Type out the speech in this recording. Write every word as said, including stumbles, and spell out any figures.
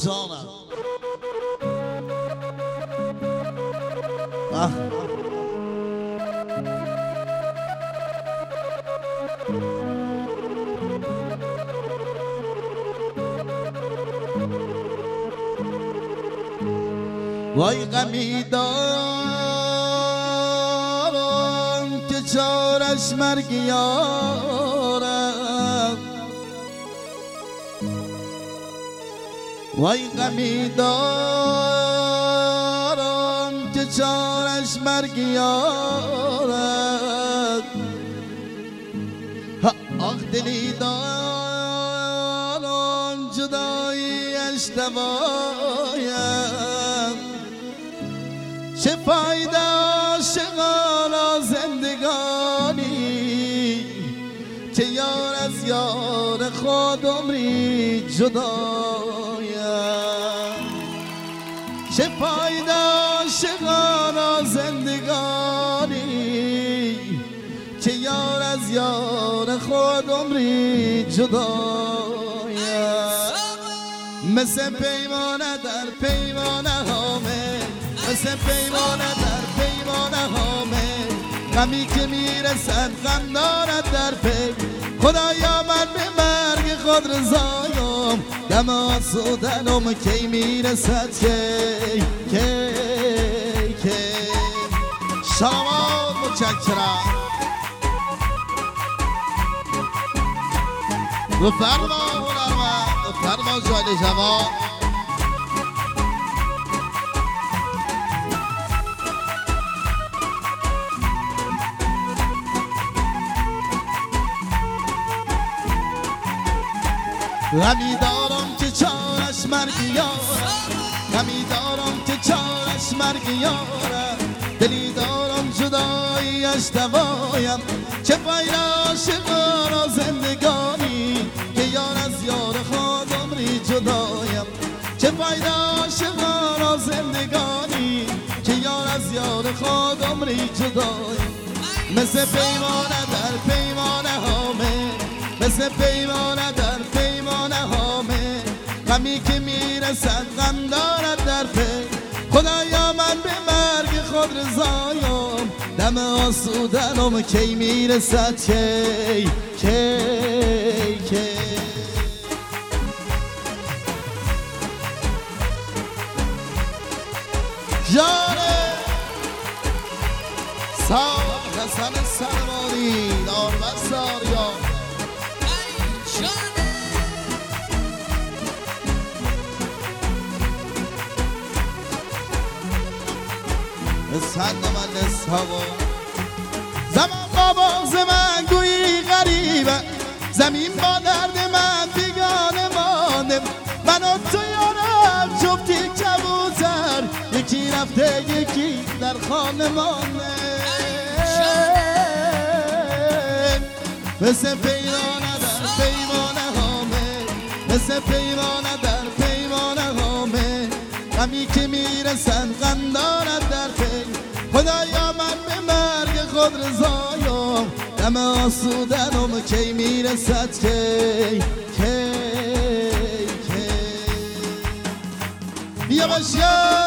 جانم. آه. وای غمی دارم که چارش مرگ یارم، وای غمی دارم که چارش مرگ یارم. آخ دلی دارم جدایی اشتبایم، چه فایده عاشقانا زندگانی که یار از یار خود عمری جدایم. چه فایده عاشقانا زندگانی که یار از یار خود عمری جدایم. مثل پیمانه در پیمانه هامه، مثل پیمانه در پیمانه هامه، غمی که میرسد غم دارد در پی. خدایا من به مرگ خود رضایم، دم آسودنم کی میرسد کی کی کی. سلامات متشکرم. بفرما هنرمند، بفرما جان جوان. غمی دارم که چارش مرگ یارم، غمی دارم که چارش مرگ یارم، دلی دارم جداییش دوایم. چه فایده عاشقانا زندگانی که یار از یار خود عمری جدایم. چه فایده عاشقانا زندگانی که یار از یار خود عمری جدایم. مثل پیمانه در پیمانه هامه، مثل پیمانه در پیمانه هامه، غمی که میرسد غم دارد در پی. خدایا من به مرگ خود رضایم، دم آسودنم کی میرسد کی کی کی. جانه سال حسن سلمانی دارمد ساریان. سند من نسهوا زمان با باز من گویی غریبه، زمین با درد من بیگانه مانده. من و تو یارم جفتی کبوتر، یکی رفته یکی در خانه مانده. مثل پیمانه در پیمانه هامه، مثل پیمانه در پیمانه هامه، غمی که میرسد غم دارد در پی. خدایا من به مرگ خود رضایم، دم آسودنم کی میرسد کی کی کی. بیا باشیا